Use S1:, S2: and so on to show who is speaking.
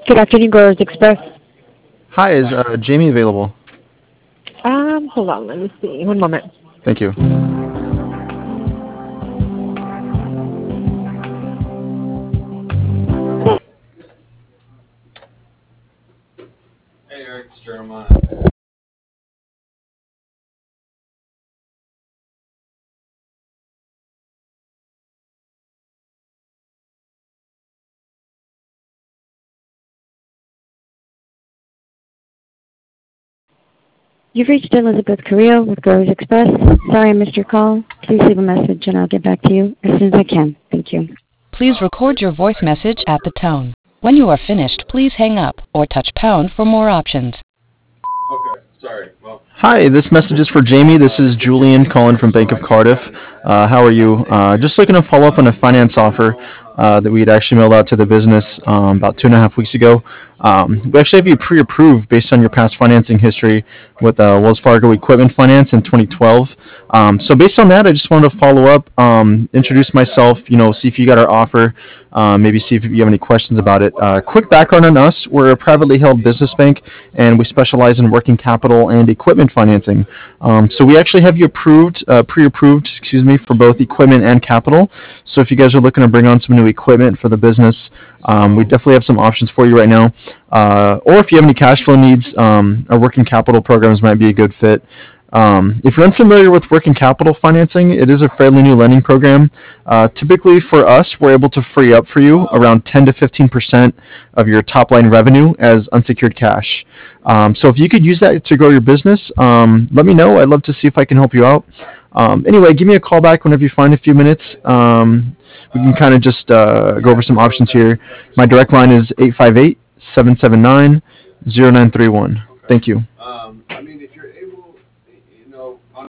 S1: Good afternoon, Growers Express.
S2: Hi, is Jamie available?
S1: Hold on, let me see. One moment.
S2: Thank you.
S3: Hey Eric, it's Jeremiah.
S1: You've reached Elizabeth Carrillo with Growers Express. Sorry I missed your call. Please leave a message and I'll get back to you as soon as I can. Thank you.
S4: Please record your voice message at the tone. When you are finished, please hang up or touch pound for more options.
S3: Okay, sorry. Well,
S2: Hi, this message is for Jamie. This is Julian calling from Bank of Cardiff. How are you? Just looking to follow up on a finance offer that we had actually mailed out to the business about 2.5 weeks ago. We actually have you pre-approved based on your past financing history with Wells Fargo Equipment Finance in 2012. So based on that, I just wanted to follow up, introduce myself, see if you got our offer, maybe see if you have any questions about it. Quick background on us. We're a privately held business bank, and we specialize in working capital and equipment financing. So we actually have you pre-approved, for both equipment and capital. So if you guys are looking to bring on some new equipment for the business, we definitely have some options for you right now. Or if you have any cash flow needs, our working capital programs might be a good fit. If you're unfamiliar with working capital financing, it is a fairly new lending program. Typically for us, we're able to free up for you around 10 to 15% of your top line revenue as unsecured cash. So if you could use that to grow your business, let me know. I'd love to see if I can help you out. Anyway, give me a call back whenever you find a few minutes. We can kind of just go over some options here. My direct line is 858-779-0931. Thank you.